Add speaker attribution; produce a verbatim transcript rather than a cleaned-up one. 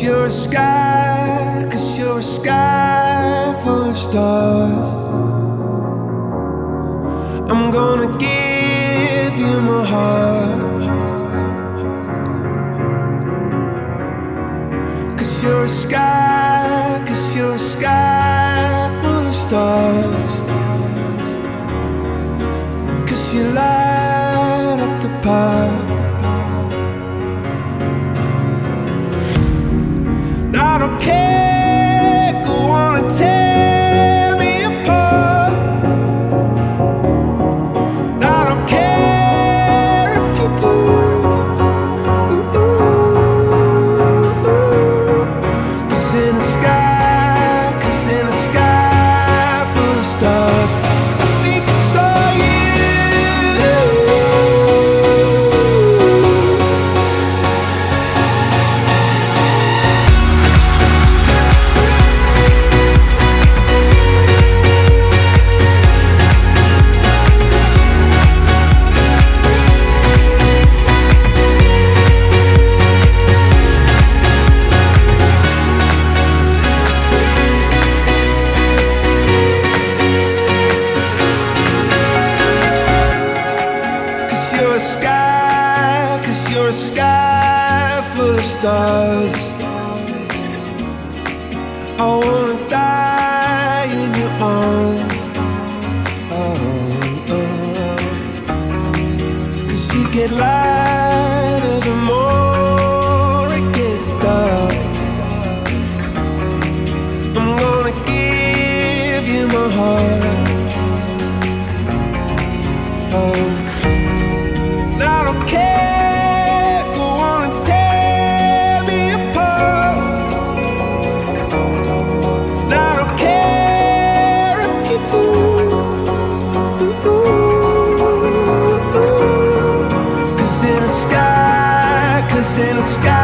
Speaker 1: you're a sky, cause you're a sky full of stars. I'm gonna give you my heart, cause you're a sky, cause you're a sky full of stars. Cause you light up the park. I don't care, go on and tear me apart. I don't care if you do. Cause in the sky, cause in the sky full of stars, I think I saw you. You're a sky, cause you're a sky full of stars. I wanna die in your arms. Oh, oh. Cause you get lighter the more it gets dark. I'm gonna give you my heart. Oh, I don't care, go on and tear me apart. I don't care if you do. Cause in the sky, cause in the sky